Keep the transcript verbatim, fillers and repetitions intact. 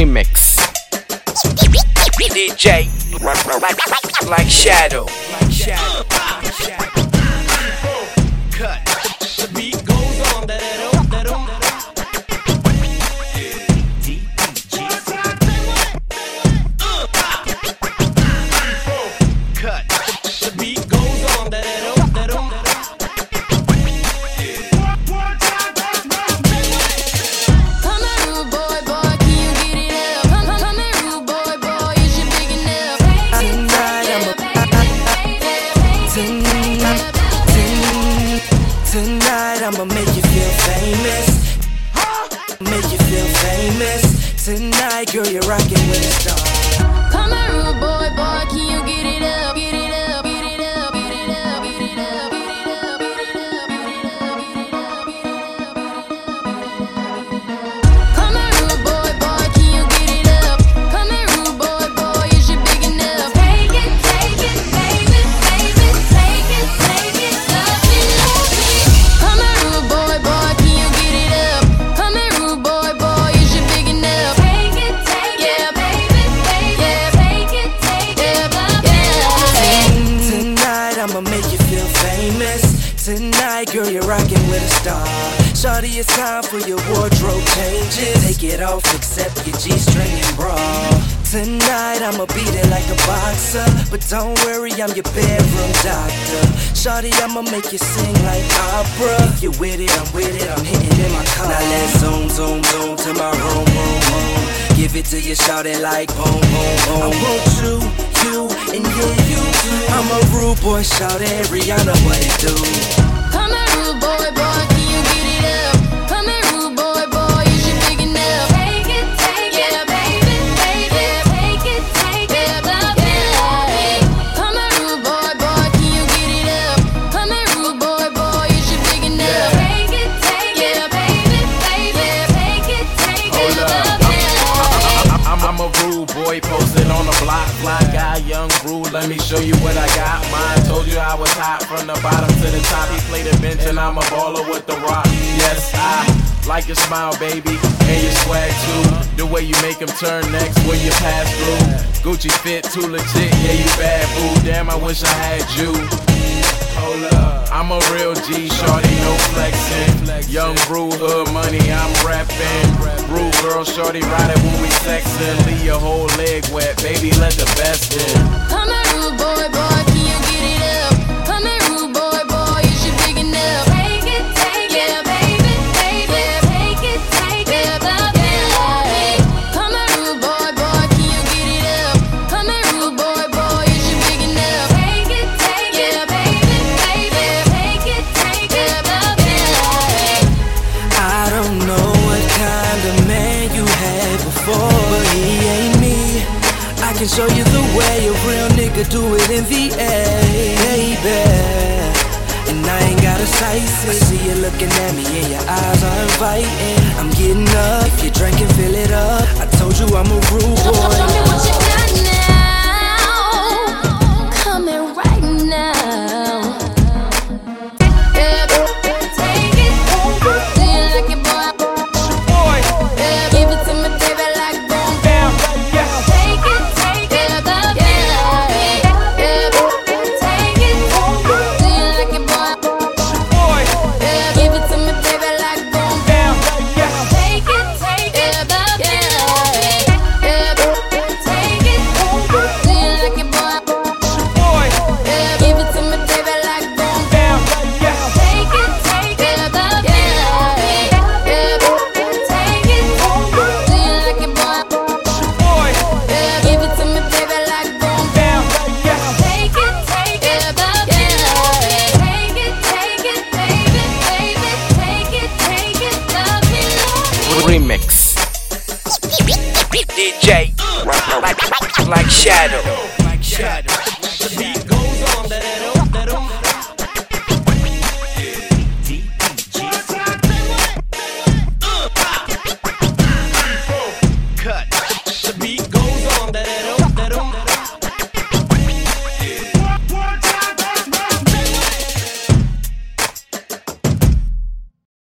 Remix. D J like Shadow. Like Shadow. Cut. The beat goes on. Cut. The beat goes on. Come here, rude boy, boy, can you get it up? Come, come, come here, rude boy, boy, is you big enough? Tonight I'ma Tonight I'ma make you feel famous. Make you feel famous. Tonight, girl, you're rocking with a star. Come here, rude boy, boy, can you get it up? Get it up, get it up, get it up, get it up, get it up, get it up, get it up, get it up, get it up. Come here, rude boy, boy, can you get it up? Come here, rude boy, boy, is you big enough? Take it, take it, baby, baby, take it, take it, love me, love me. Come here, rude boy, boy, can you get it up? Come here, rude boy, boy, is you big enough? Take it, take it, yeah, baby, baby, yeah, take it, take it, love me, love me. Tonight I'ma make you feel famous. Tonight, girl, you're rocking with a star. Shawty, it's time for your wardrobe changes. Take it off, except your G-string and bra. Tonight I'ma beat it like a boxer, but don't worry, I'm your bedroom doctor. Shawty, I'ma make you sing like opera. If you with it, I'm with it, I'm hitting in my car. Now let's zoom, zoom, zoom to my room, room, room. Give it to you, shawty, like boom, boom, boom. I want you, you, and yeah, you too. I'm a rude boy, shawty, Rihanna, what it do? Come here, rude boy, boy, can you get it up? Come here, rude boy, boy, is you big enough? Take it, take it, yeah, baby, baby, take it, take it, love me, love me. Come here, rude boy, boy, can you get it up? Come here, rude boy, boy, is you big enough? Take it, take it, yeah, baby, baby, take it, take it, love me, love me. I'm, I'm a rude boy posted on the block, fly guy, young rude. Let me show you what I got. Mine told you I was hot from the bottom to the top. He played the bench and I'm a baller with the rock. Yes, I like your smile, baby, and your swag too. The way you make him turn next when you pass through. Gucci fit too legit, yeah you bad boo. Damn, I wish I had you. Hold up, I'm a real G, shorty, no flexing. Young rude hood money, I'm rapping. Rude girl, shorty, ride it when we sexin'. Leave your whole leg wet, baby, let the best in. Come here, rude boy, boy, can you get it up? Come here, rude boy, boy, is you big enough? Take it, take it, yeah, baby, baby, yeah, take it, take it, love me, love me. Come here, rude boy, boy, can you get it up? Come here, rude boy, boy, is you big enough? Take it, take it, yeah, baby, baby, take it, take it, love me, love me. I don't know what kind of man you had before, but he ain't me. I can show you the way a real nigga do it in V A, baby. And I ain't gotta sight it. I see you looking at me and your eyes are inviting. I'm getting up, if you drink and fill it up. I told you I'm a rude Show me boy. what you got now. Come here right now. Yeah, take it. Do you like it, boy? Yeah, give it to me, baby, like boom, boom. Take it, take it, love me, love me. Yeah, take it. Do you like it, boy? Yeah, give it to me, baby, like boom, boom. Take it, take it, love me, love me. Yeah, take it. Do you like it, boy? Yeah, give it to me, baby, like boom, boom. Take it, take it, love me, love me. Yeah, take it. Do you like it, boy? Yeah, give it to me, baby, like boom, boom. Take it, take it, love me, love me. Take it, take it, baby, baby, take it, take it, love me, love me. Remix. D J like Shadow. Like Shadow.